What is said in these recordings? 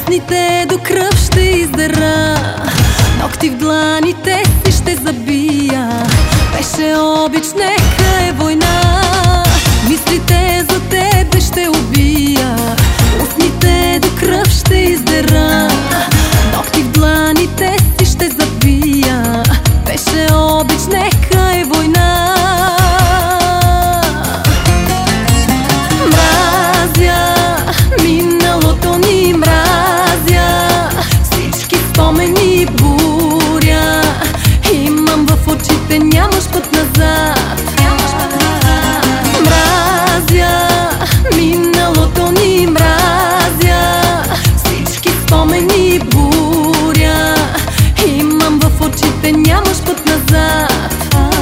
устните до кръв ще издера, ногти в дланите си ще забия. Беше обич, нека е война, мислите за тебе ще убия. Устните до кръв ще издера, ногти в дланите си ще забия. Беше обич, нека е война. Мразя миналото ни, мразя всички спомени, буря имам в очите, нямаш път назад. Мразя миналото ни, мразя всички спомени, буря имам в очите, нямаш път назад.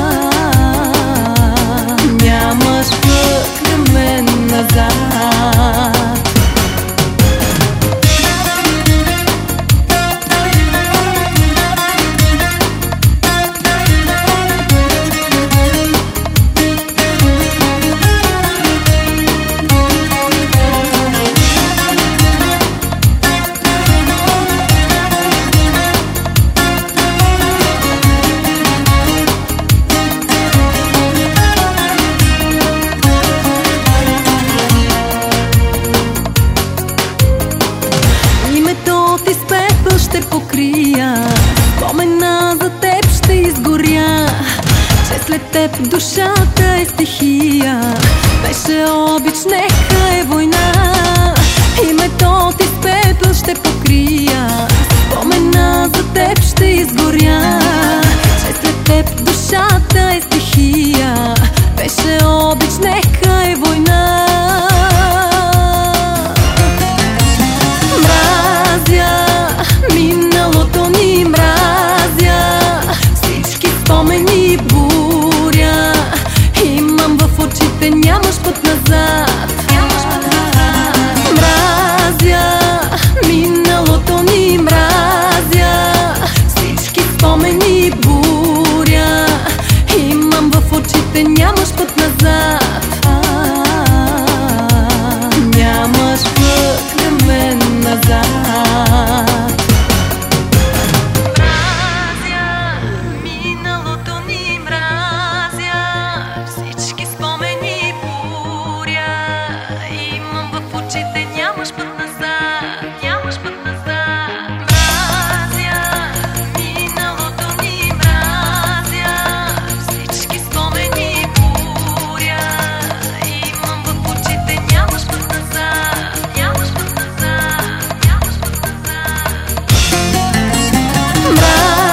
Нямаш път към мен назад. Ще покрия, спомена за теб ще изгоря, че след теб душата е стихия. Беше обич, нека е война, името ти с пепел ще покрия. Спомена за теб ще изгоря, че след теб душата е стихия. Беше обич, нека е война. Миналото ни, мразя всички спомени, буря имам в очите, нямаш път назад. Мразя миналото ни, мразя всички спомени, буря имам в очите, нямаш път назад. Нямаш път към мен назад.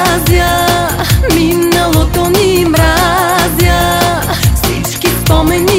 Миналото ни, мразя всички спомени,